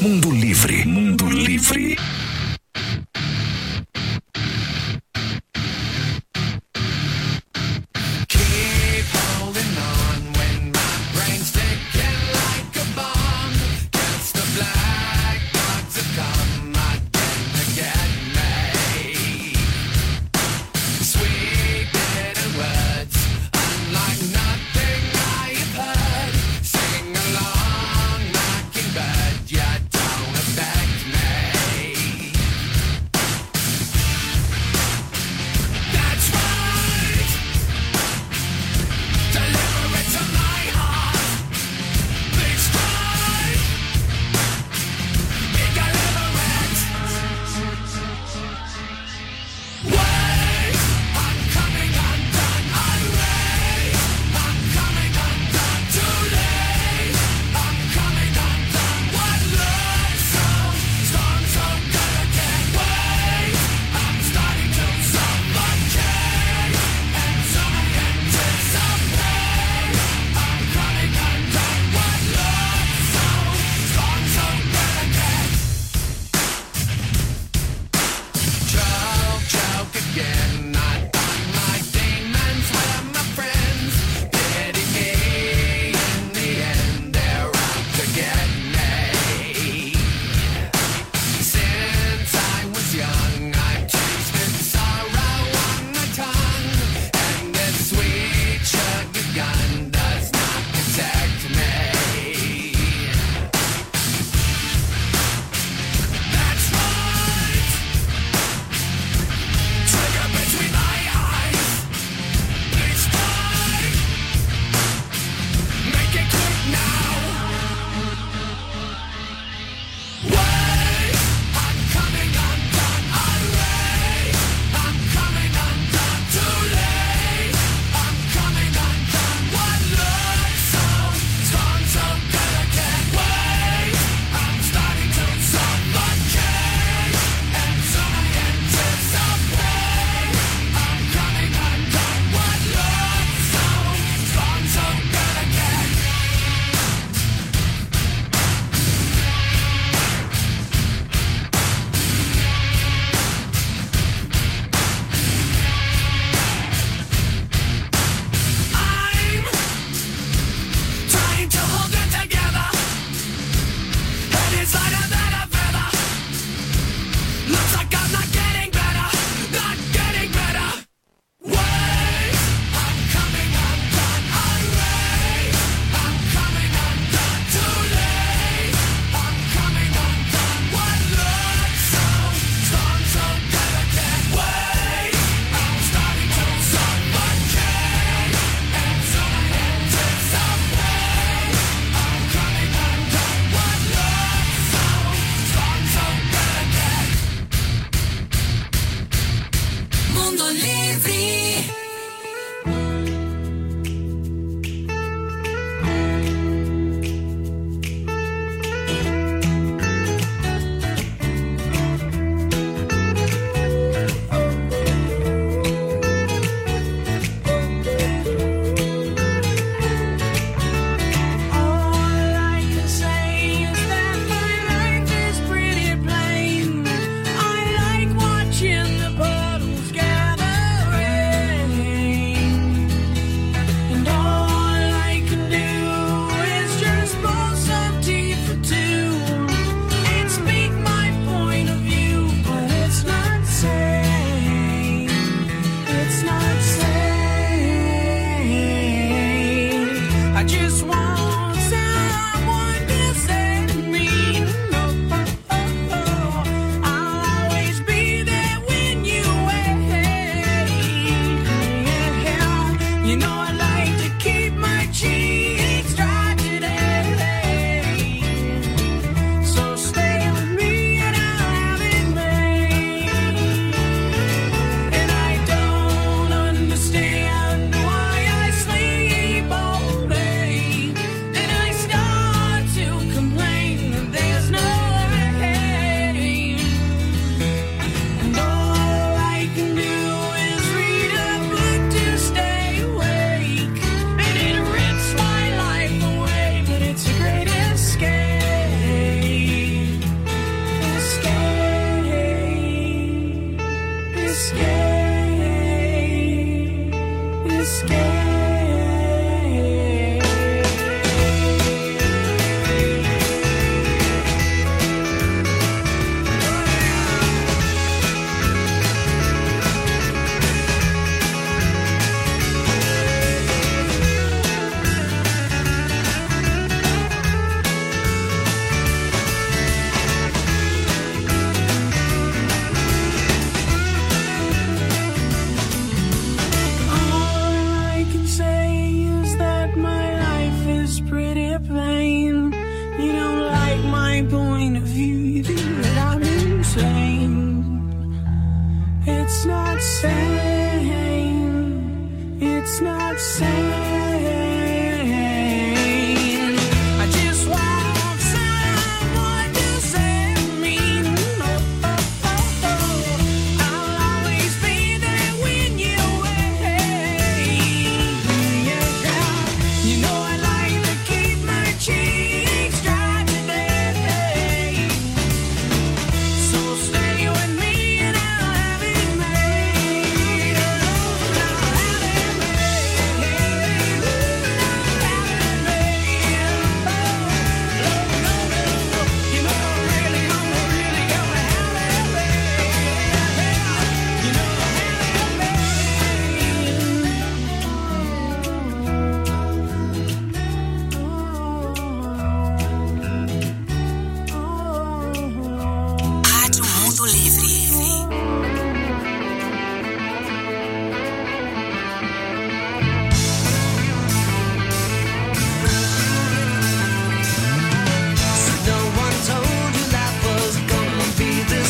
Mundo Livre. Mundo Livre. Don't affect me.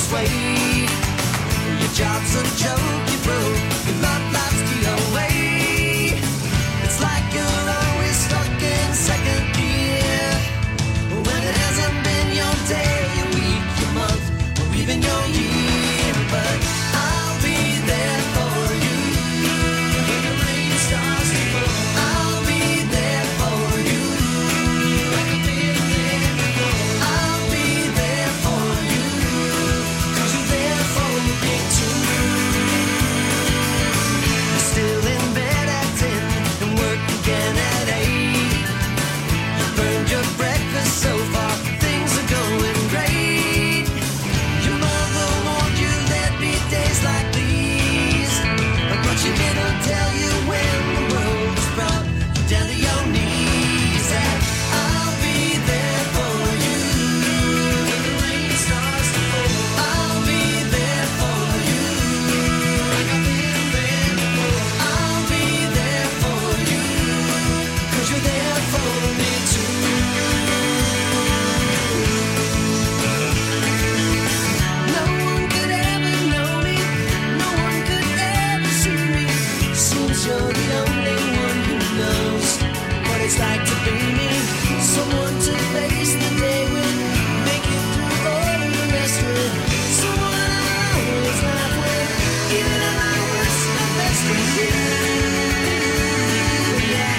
this way. Your job's a joke, you broke, your love life's the away. It's like you're always stuck in second gear, when it hasn't been your day, your week, your month, or even your year. But I'll be there for you when the rain starts to fall. I'll be there for you like I've been there before. I'll be there for you 'cause you're there for me too. You're still in bed at 10 and work again at 8. You burned your breakfast so far, things are going great. Your mother warned you there'd be days like these, but she didn't tell you when the world was brought you down to your knees. And I'll be there for you when the rain starts to fall. I'll be there for you like I've been there before. I'll be there for you 'cause you're there for me too. No one could ever know me, no one could ever see me. Seems you're the only one who knows what it's like to be me. Someone to face the day with, make it through all of the rest with. Someone I always laugh with, even at my worst, my best with you. Yeah.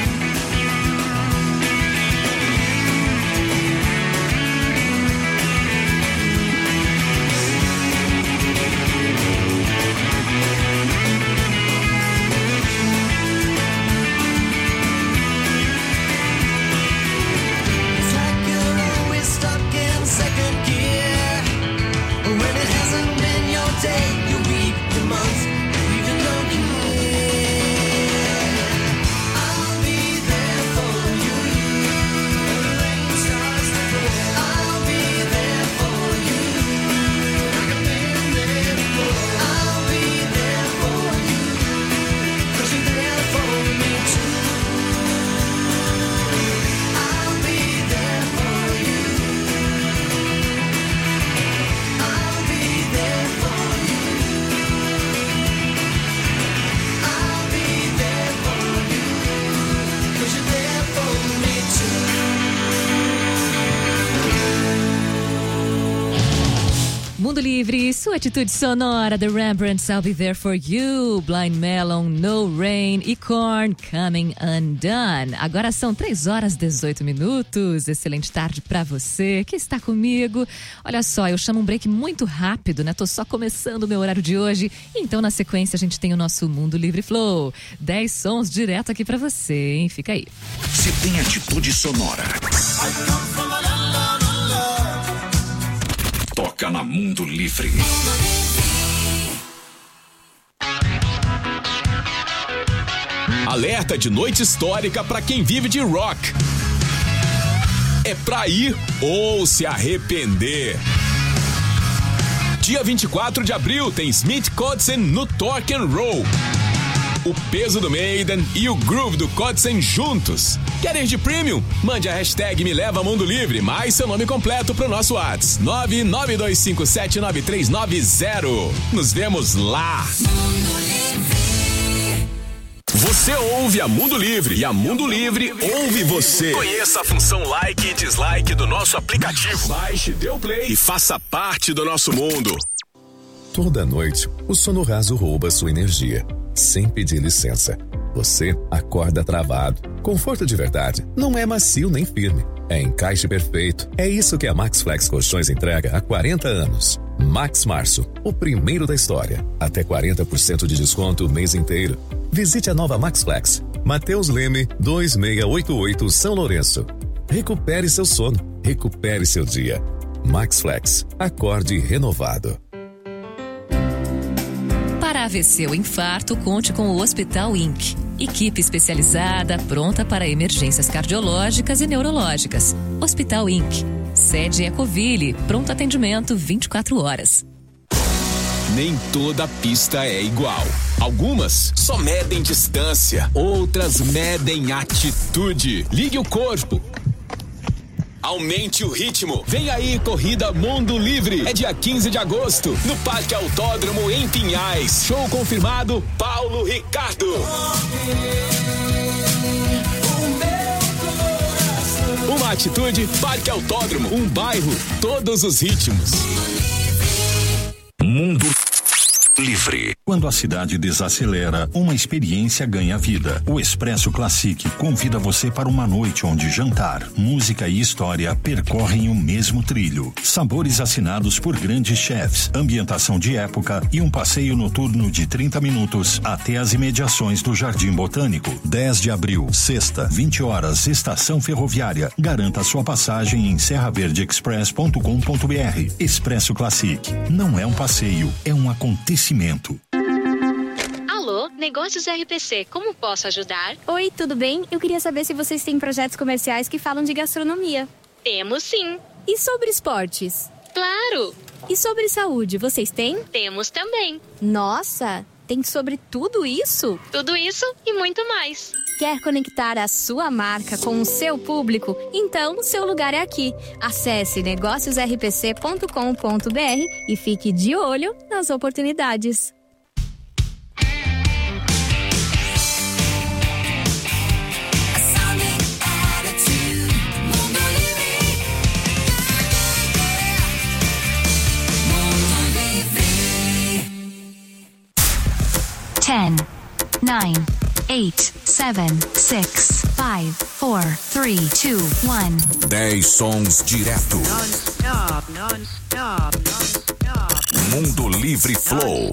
It's like you're always stuck in second gear, when it hasn't been your day, your week, your month, or even your year. I'll be there for you when the rain starts to fall. I'll be there for you like I've been there before. I'll be there for you 'cause you're there for me too. I'll be there for you. I'll be there for you. I'll be there for you 'cause you're there for me too. Mundo Livre, sua atitude sonora, The Rembrandts, I'll Be There For You, Blind Melon, No Rain e Korn, Coming Undone. Agora são 3h18. Excelente tarde pra você que está comigo. Olha só, eu chamo um break muito rápido, né? Tô só começando o meu horário de hoje. Então, na sequência, a gente tem o nosso Mundo Livre Flow. 10 sons direto aqui pra você, hein? Fica aí. Se tem atitude sonora, toca na Mundo Livre. Alerta de noite histórica para quem vive de rock. É pra ir ou se arrepender. Dia 24 de abril tem Smith Kotzen no Torque and Roll. O peso do Maiden e o groove do Kotzen juntos. Quer ir de premium? Mande a hashtag Me Leva Mundo Livre, mais seu nome completo pro nosso WhatsApp 992579390. Nos vemos lá. Você ouve a Mundo Livre e a Mundo Livre ouve você. Conheça a função like e dislike do nosso aplicativo. Baixe, dê o play e faça parte do nosso mundo. Toda noite, o sono raso rouba sua energia, sem pedir licença. Você acorda travado. Conforto de verdade não é macio nem firme. É encaixe perfeito. É isso que a MaxFlex Colchões entrega há 40 anos. Max Março, o primeiro da história. Até 40% de desconto o mês inteiro. Visite a nova MaxFlex. Mateus Leme, 2688 São Lourenço. Recupere seu sono. Recupere seu dia. MaxFlex. Acorde renovado. Para AVC ou infarto, conte com o Hospital Inc. Equipe especializada, pronta para emergências cardiológicas e neurológicas. Hospital Inc. Sede Ecoville, pronto atendimento 24 horas. Nem toda pista é igual. Algumas só medem distância, outras medem atitude. Ligue o corpo. Aumente o ritmo. Vem aí, Corrida Mundo Livre. É dia 15 de agosto, no Parque Autódromo, em Pinhais. Show confirmado, Paulo Ricardo. Uma atitude, Parque Autódromo. Um bairro, todos os ritmos. Mundo Livre. Quando a cidade desacelera, uma experiência ganha vida. O Expresso Classic convida você para uma noite onde jantar, música e história percorrem o mesmo trilho. Sabores assinados por grandes chefs, ambientação de época e um passeio noturno de 30 minutos até as imediações do Jardim Botânico. 10 de abril, sexta, 20 horas, Estação Ferroviária. Garanta sua passagem em serraverdeexpress.com.br. Expresso Classic. Não é um passeio, é um acontecimento. Alô, Negócios RPC, como posso ajudar? Oi, tudo bem? Eu queria saber se vocês têm projetos comerciais que falam de gastronomia. Temos sim. E sobre esportes? Claro. E sobre saúde, vocês têm? Temos também. Nossa, tem sobre tudo isso? Tudo isso e muito mais. Quer conectar a sua marca com o seu público? Então, o seu lugar é aqui. Acesse negóciosrpc.com.br e fique de olho nas oportunidades. Ten, 9, 8, 7, 6, 5, 4, 3, 2, 1. 10 sons direto. Mundo Livre Flow.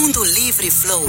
Mundo Livre Flow.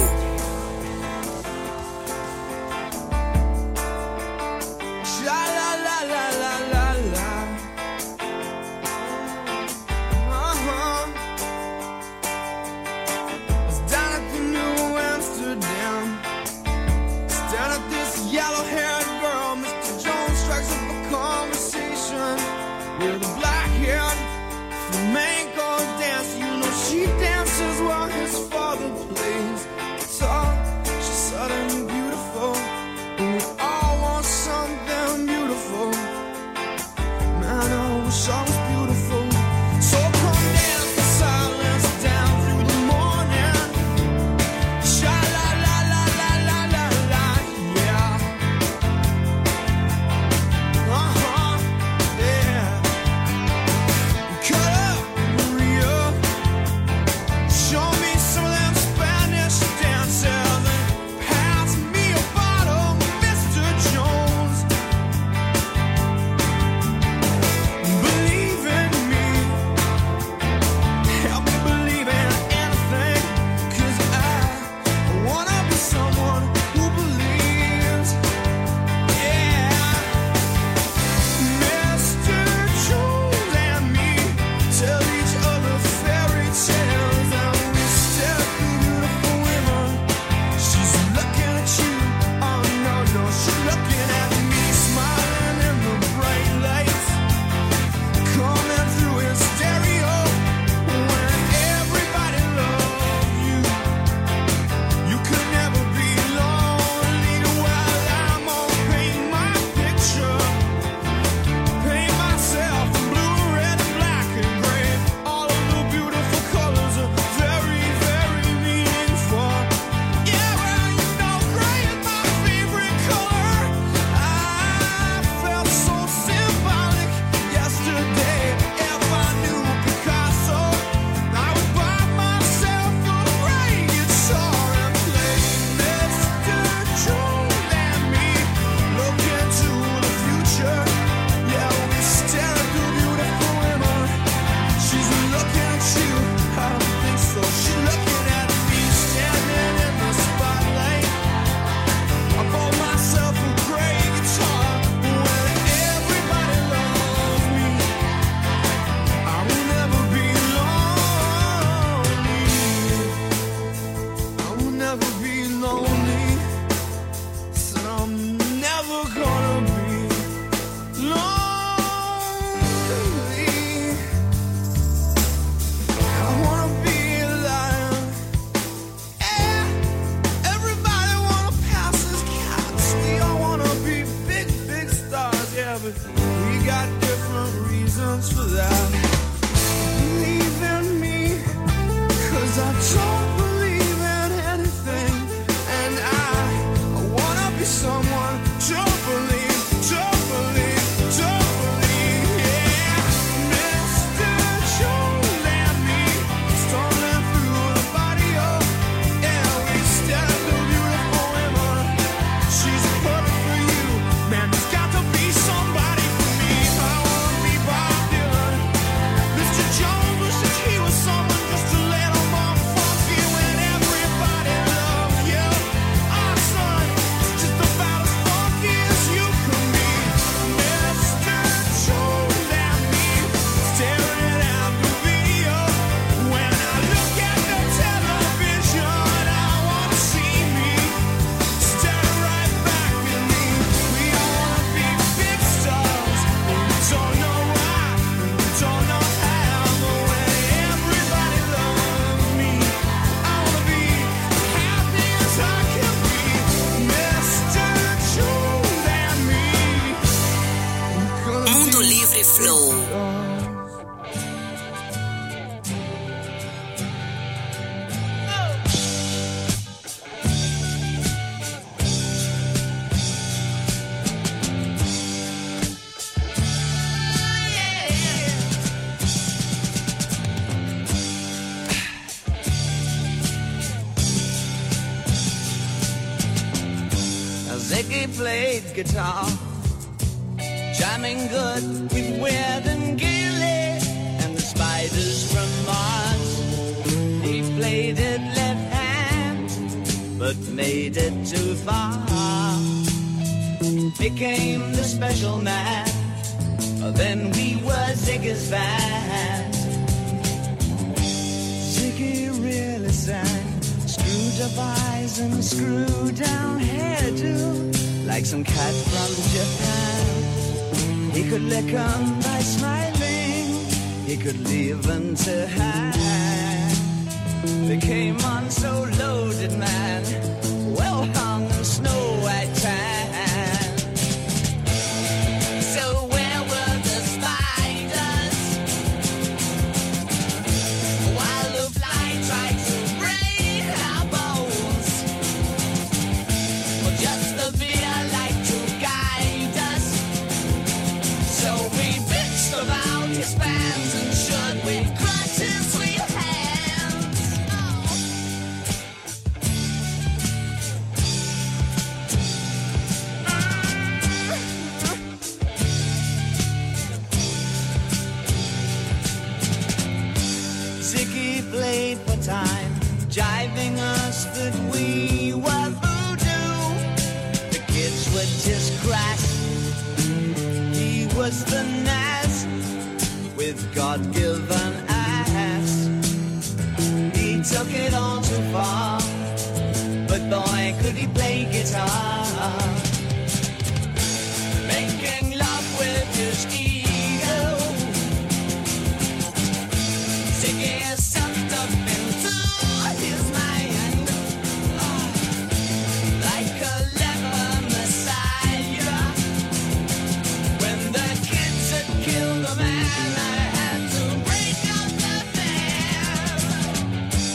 Ziggy played guitar, jamming good with Weird and Gilly and the Spiders from Mars. He played it left hand but made it too far. Became the special man, then we were Ziggy's band. Ziggy really sang, screwed up eyes and screwed down hairdo, like some cat from Japan. He could lick 'em by smiling, he could leave 'em to hang. They came on so loaded, man, well hung in snow white tan. So where were the spiders while the fly tried to break our bones? Well, just the beer like to guide us. So we bitched about his fans and should we crush his sweet hands. Ziggy played for time, jiving us that we were voodoo. The kids were just crass, he was the Nas with God-given ass. He took it all too far, but boy could he play guitar. Making love with his ego, Ziggy sucked up into his mind, like a leper messiah. When the kids had killed the man, I had to break up the band.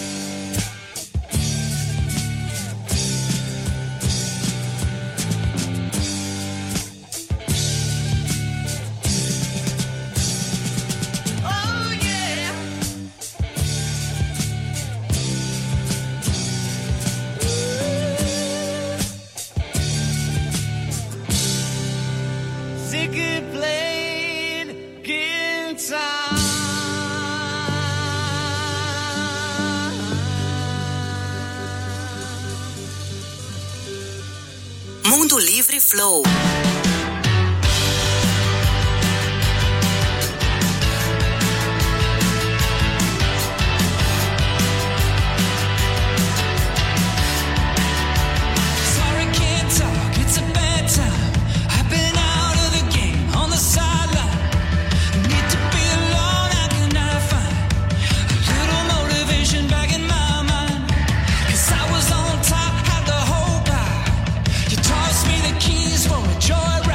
Oh yeah. Ziggy played guitar. Mundo Livre Flow. Sorry, can't talk, it's a bad time. I've been out of the game, on the sideline. Need to be alone, how can I find a little motivation back in my mind? 'Cause I was on top, had the whole pie. You tossed me the keys for a joyride.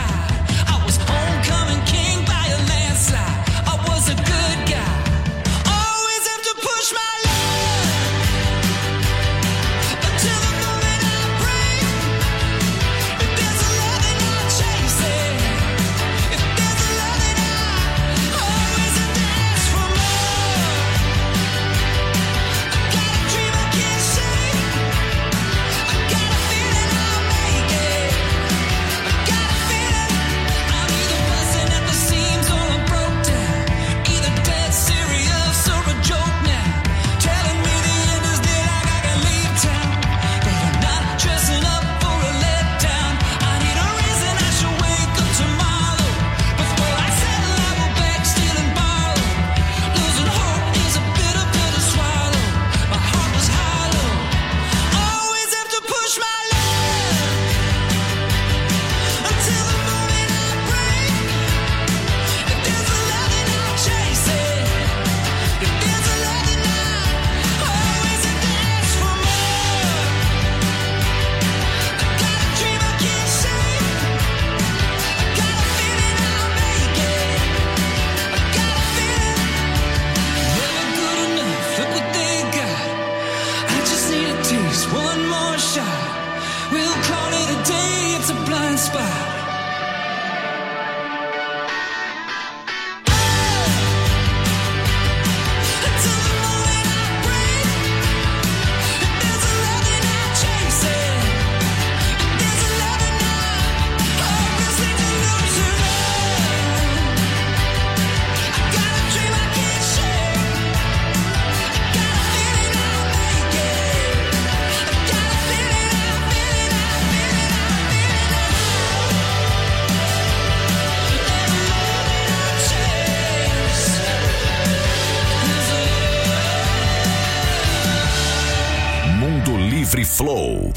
Livre Flow.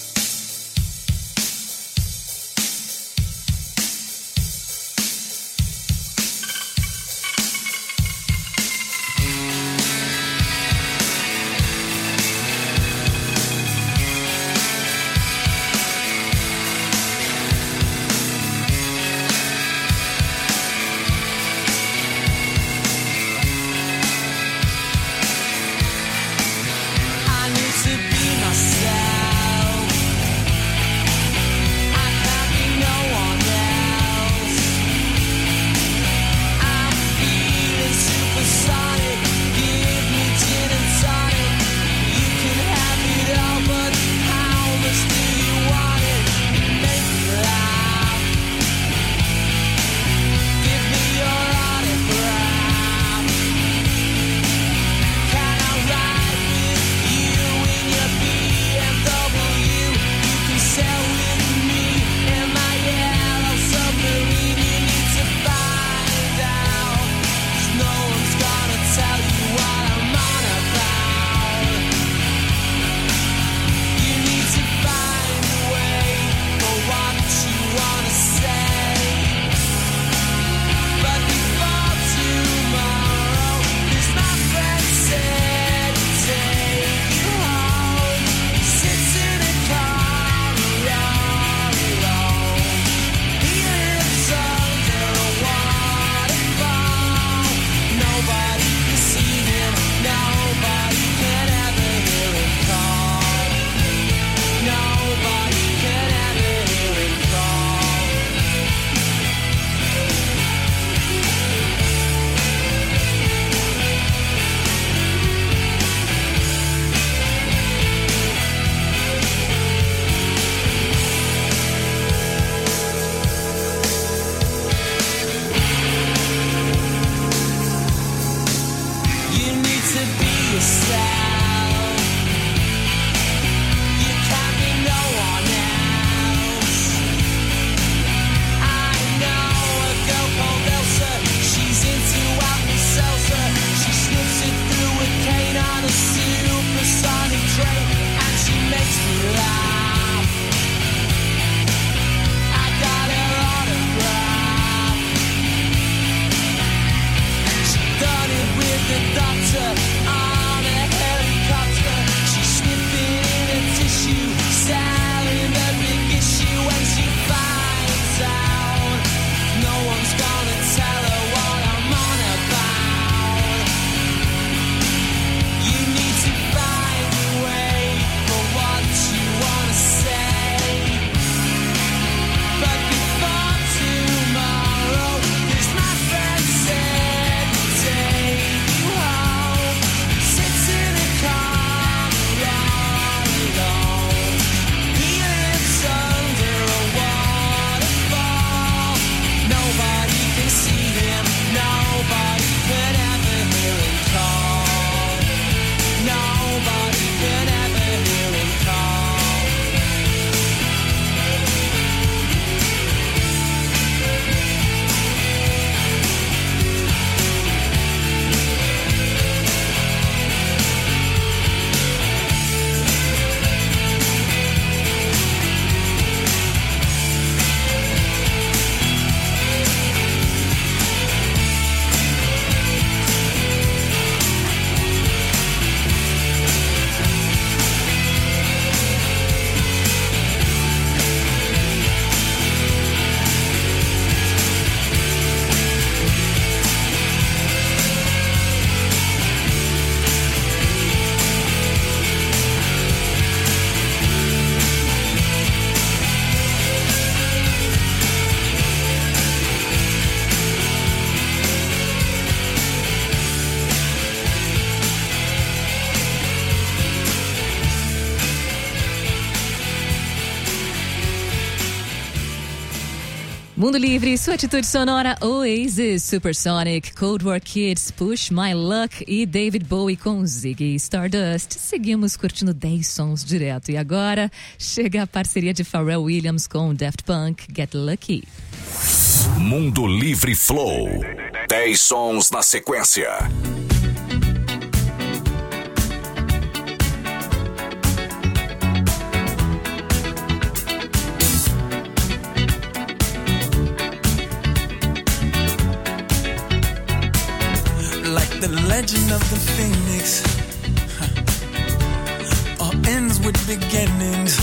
Mundo Livre, sua atitude sonora, Oasis, Supersonic, Cold War Kids, Push My Luck e David Bowie com Ziggy Stardust. Seguimos curtindo 10 sons direto. E agora chega a parceria de Pharrell Williams com Daft Punk, Get Lucky. Mundo Livre Flow. 10 sons na sequência. legend of the phoenix all ends with beginnings.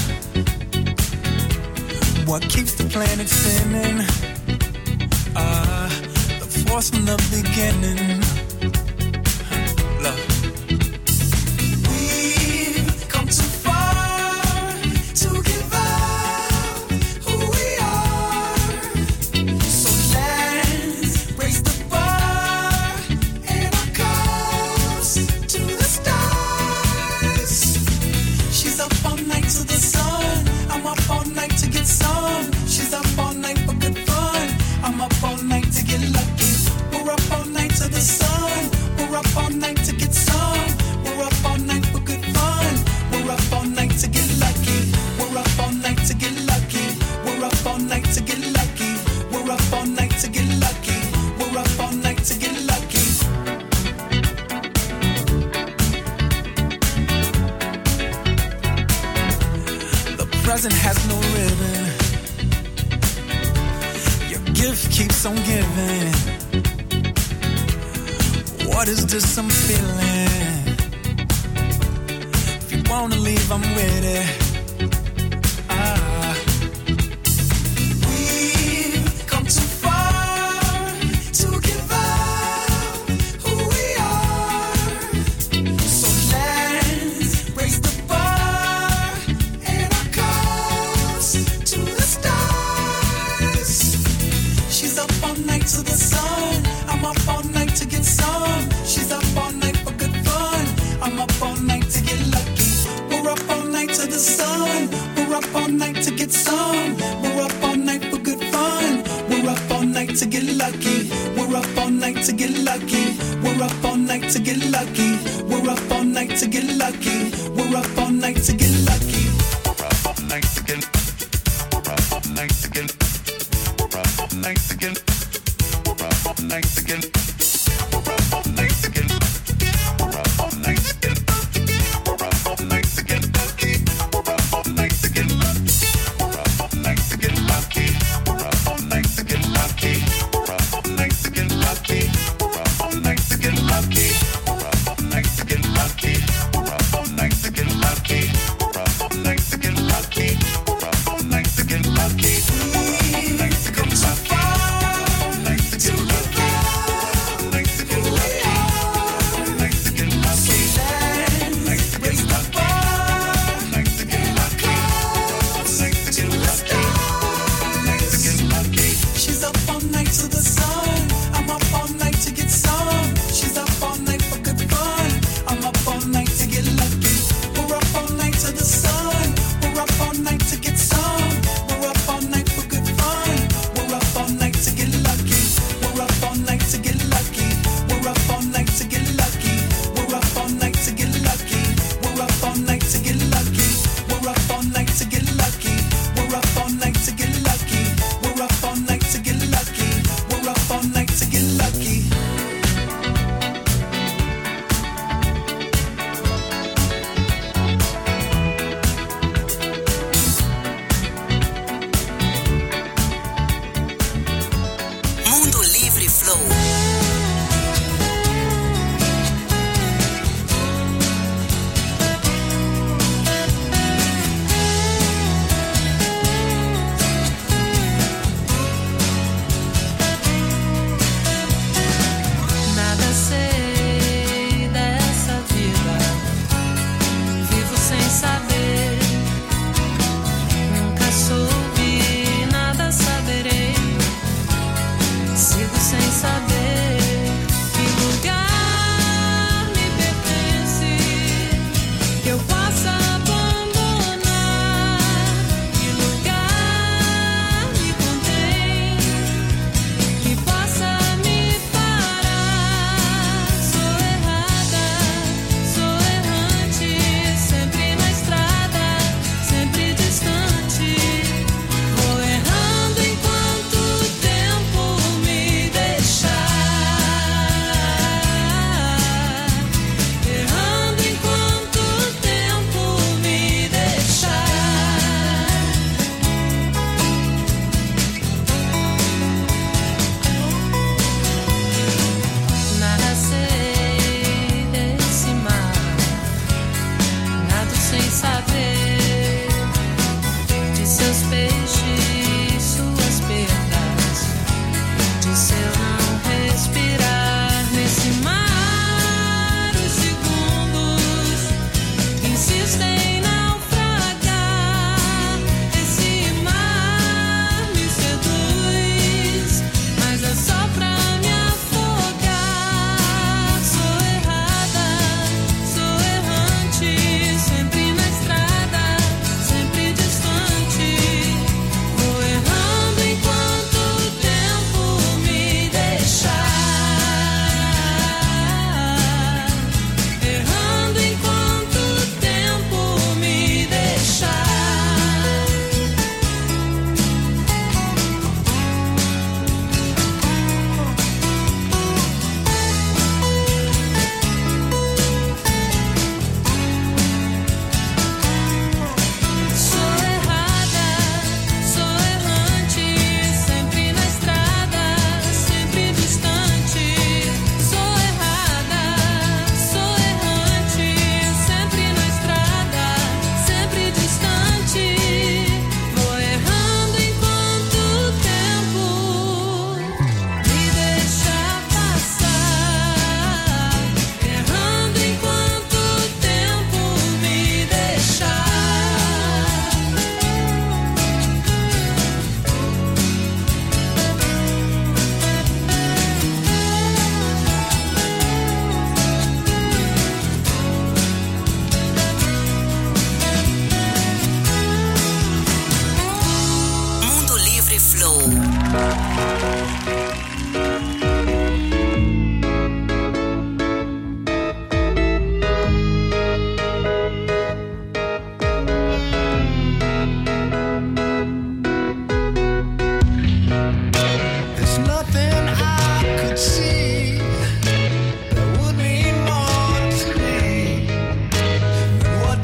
What keeps the planet spinning? The force from the beginning. Love. We've come too far to give up who we are. So let's raise the bar and our cups to the stars. She's up all night to the sun. I'm up all night to get some. She's up all night for good fun. I'm up all night to get lucky. We're up all night to the sun. We're up all night to get some. We're up all night for good fun. We're up all night to get lucky. We're up all night to get lucky. We're up all night to get lucky. We're up all night to get lucky. We're up all night to get lucky. The present has no ribbon. Your gift keeps on giving. What is this I'm feeling? If you wanna leave, I'm with it. We've come too far to give up who we are. So let's raise the bar and our cups to the stars. She's up all night to the sun. I'm up all night to get some. She's up all night for good fun. I'm up all night to get lucky. We're up all night to the sun. We're up all night to get some. We're up all night for good fun. We're up all night to get lucky. We're up all night to get lucky. We're up all night to get lucky. We're up all night to get lucky. We're up all night to get lucky. We're up all night to get. We're up all night to get. We're up all night to get. We're up all night to get. We're up all night to get. We're up all night to get. We're up all night to get lucky. We're up all night to get lucky. We're up all night to get lucky. We're up all night to get lucky. We're up all night to get lucky. We're up all night to get lucky. We're up all night to get lucky. We're up all night to get lucky. We're up all night to get lucky. We're up all night to get lucky. We're up all night to get lucky. Come too far to give up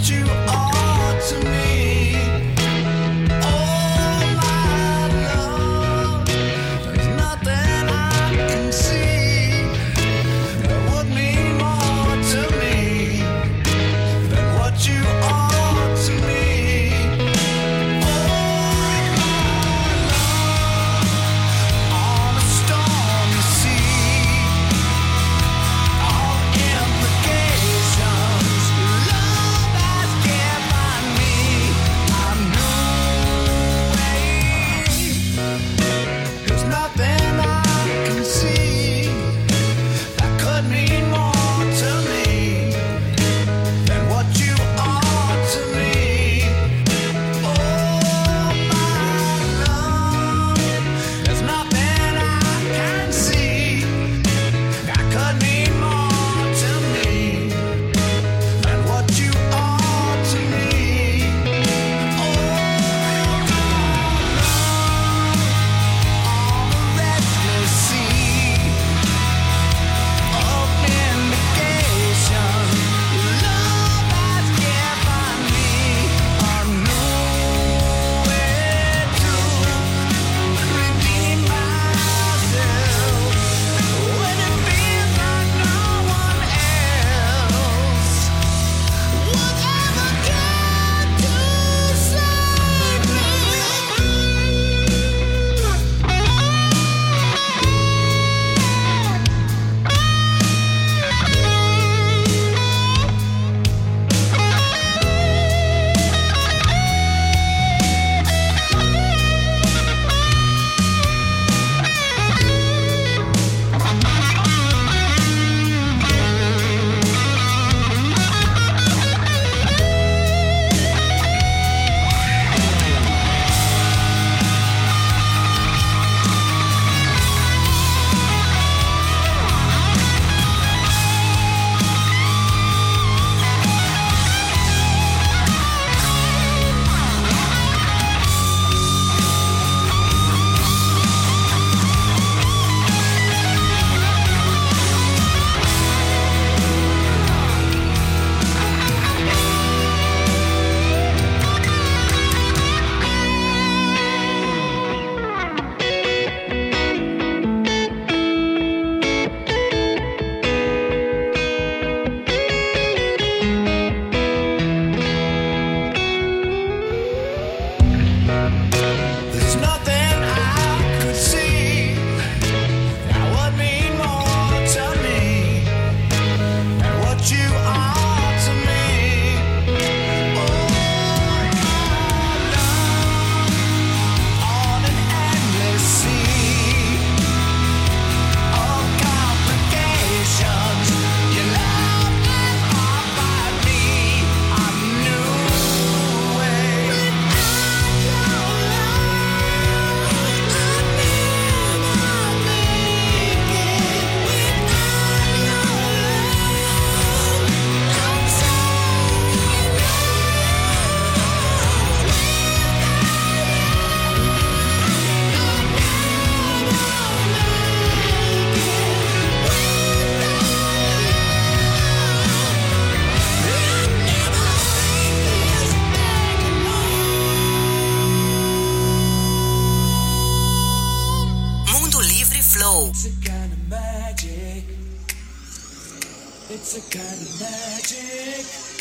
It's a kind of magic,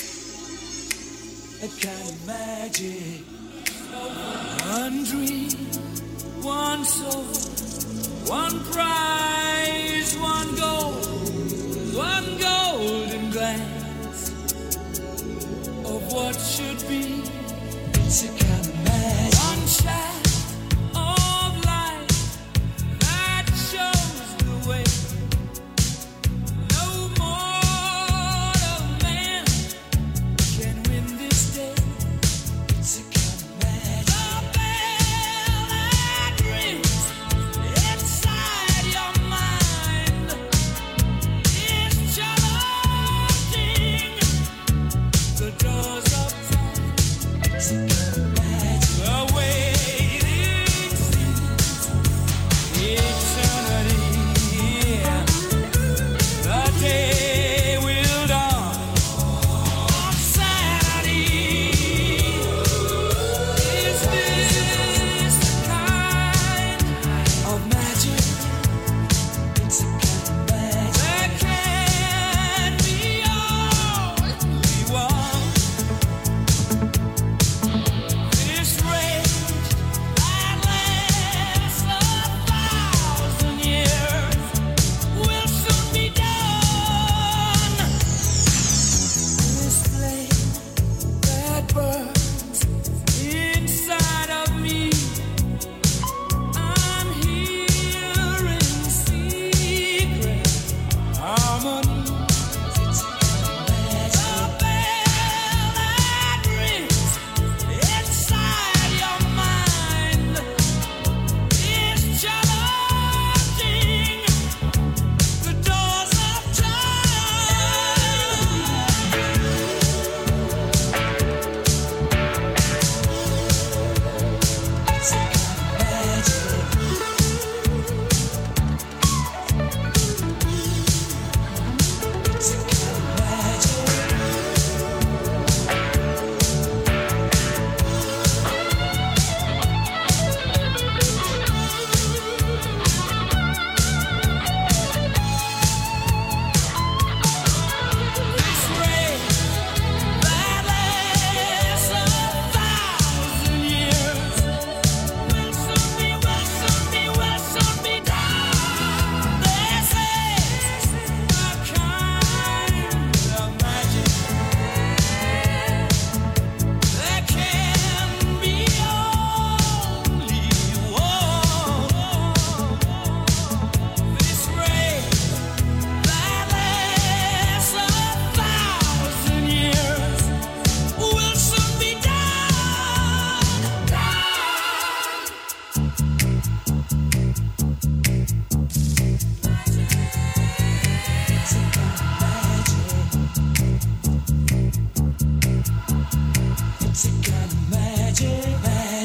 a kind of magic. One dream, one soul, one prize, one golden glance of what should be. It's a kind of magic. One shaft of light that shows the way. No mortal man can win this day. It's a kind of magic. The bell that rings inside your mind is challenging the doors of time. It's a kind of magic.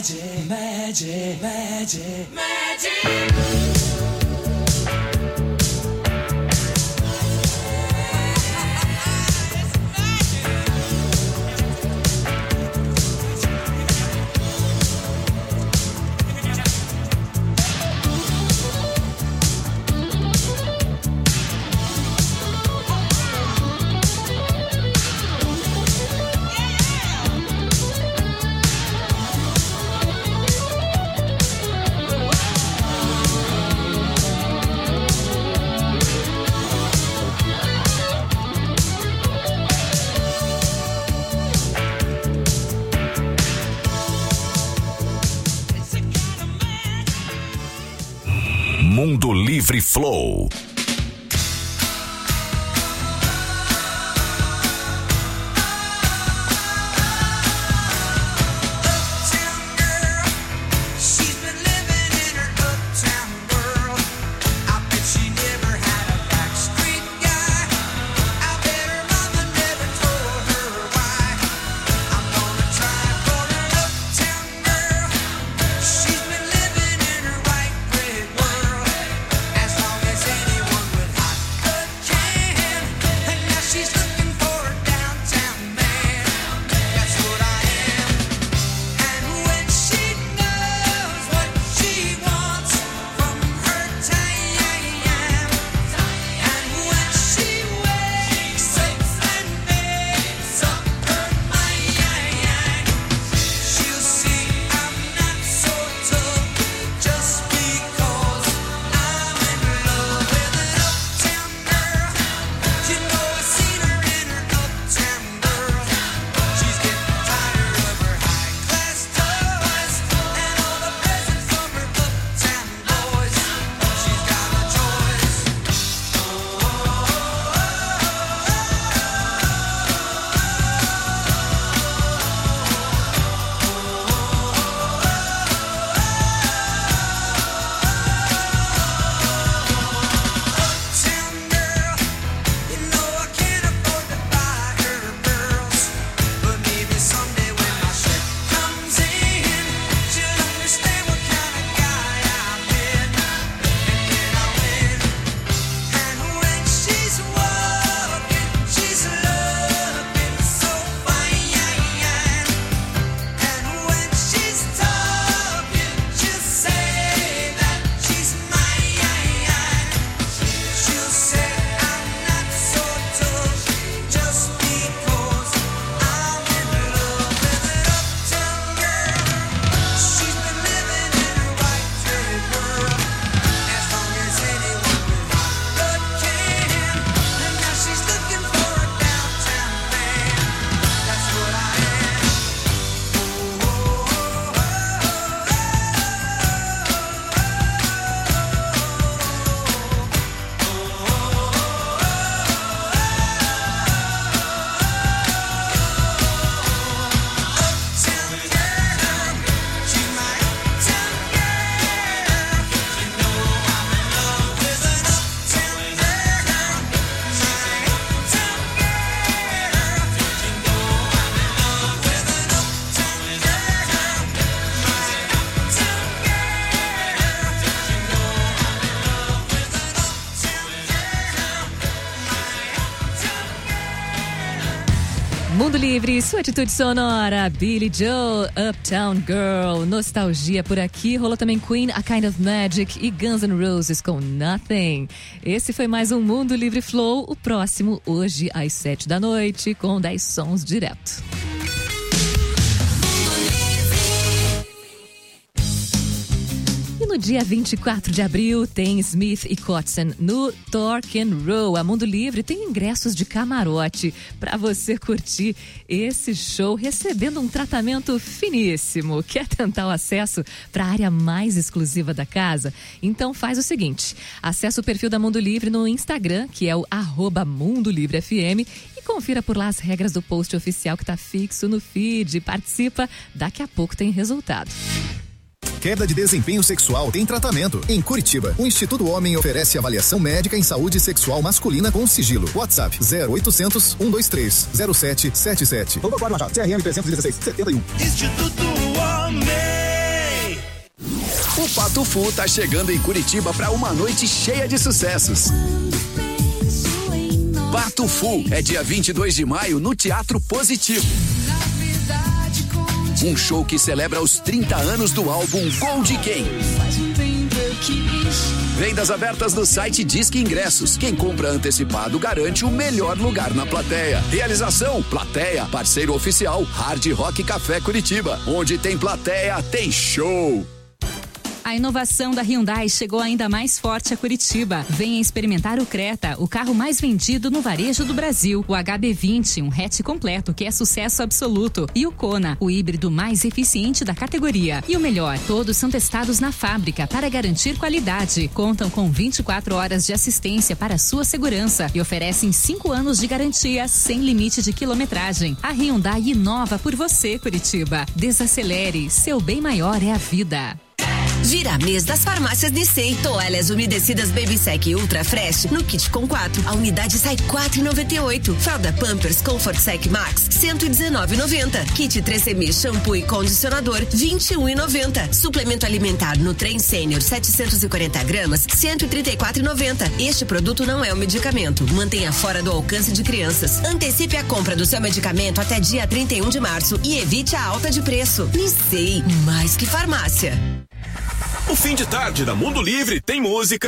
magic, magic, magic, magic. Mundo Livre Flow. Mundo Livre, sua atitude sonora, Billy Joel, Uptown Girl, nostalgia por aqui, rolou também Queen, A Kind of Magic e Guns N' Roses com Nothing. Esse foi mais um Mundo Livre Flow, o próximo hoje às 7 da noite com 10 sons direto. No dia 24 de abril tem Smith e Kotzen no Torque and Roll. A Mundo Livre tem ingressos de camarote para você curtir esse show recebendo um tratamento finíssimo. Quer tentar o acesso para a área mais exclusiva da casa? Então faz o seguinte, acessa o perfil da Mundo Livre no Instagram, que é o @MundoLivreFM, e confira por lá as regras do post oficial que está fixo no feed. Participa, daqui a pouco tem resultado. Queda de desempenho sexual tem tratamento. Em Curitiba, o Instituto Homem oferece avaliação médica em saúde sexual masculina com sigilo. WhatsApp 0800 123 0777. CRM 316 71. Instituto Homem. O Pato Fu tá chegando em Curitiba para uma noite cheia de sucessos. Pato Fu é dia 22 de maio no Teatro Positivo. Um show que celebra os 30 anos do álbum Gold Quem. Vendas abertas no site Disque Ingressos. Quem compra antecipado garante o melhor lugar na plateia. Realização: Plateia, parceiro oficial Hard Rock Café Curitiba. Onde tem plateia, tem show. A inovação da Hyundai chegou ainda mais forte a Curitiba. Venha experimentar o Creta, o carro mais vendido no varejo do Brasil. O HB20, um hatch completo que é sucesso absoluto. E o Kona, o híbrido mais eficiente da categoria. E o melhor, todos são testados na fábrica para garantir qualidade. Contam com 24 horas de assistência para sua segurança e oferecem 5 anos de garantia sem limite de quilometragem. A Hyundai inova por você, Curitiba. Desacelere, seu bem maior é a vida. Vira mês das farmácias Nissei. Toalhas umedecidas Baby Sec Ultra Fresh no kit com 4. A unidade sai R$4,98. Fralda Pampers Comfort Sec Max R$119,90. Kit 3M shampoo e condicionador R$21,90. Suplemento alimentar Nutren Senior 740 gramas R$134,90. Este produto não é um medicamento. Mantenha fora do alcance de crianças. Antecipe a compra do seu medicamento até dia 31 de março e evite a alta de preço. Nissei, mais que farmácia. O fim de tarde da Mundo Livre tem música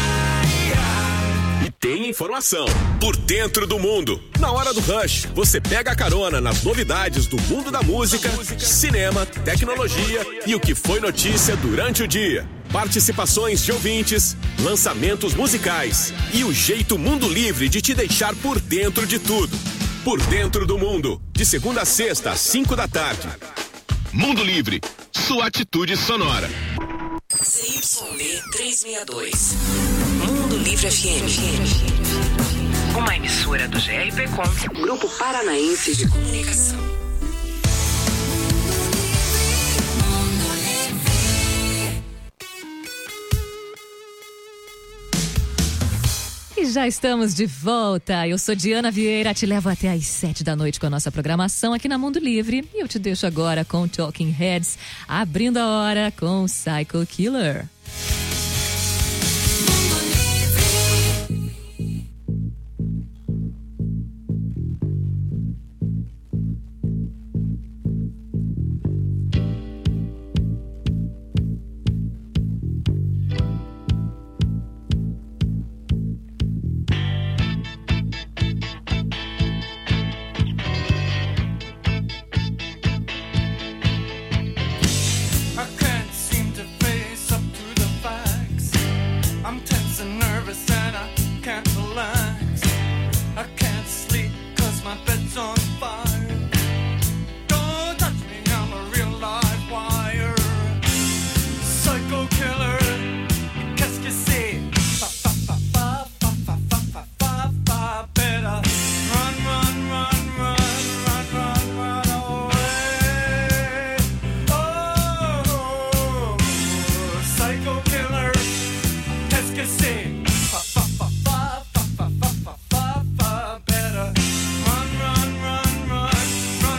e tem informação. Por dentro do mundo. Na hora do rush, você pega a carona nas novidades do mundo da música, cinema, tecnologia e o que foi notícia durante o dia. Participações de ouvintes, lançamentos musicais e o jeito Mundo Livre de te deixar por dentro de tudo. Por dentro do mundo, de segunda a sexta às 5 da tarde. Mundo Livre, sua atitude sonora. CYB 362. Mundo Livre FM. Uma emissora do GRPcom, Grupo Paranaense de Comunicação. E já estamos de volta. Eu sou Diana Vieira, te levo até às 7 da noite com a nossa programação aqui na Mundo Livre. E eu te deixo agora com Talking Heads, abrindo a hora com Psycho Killer.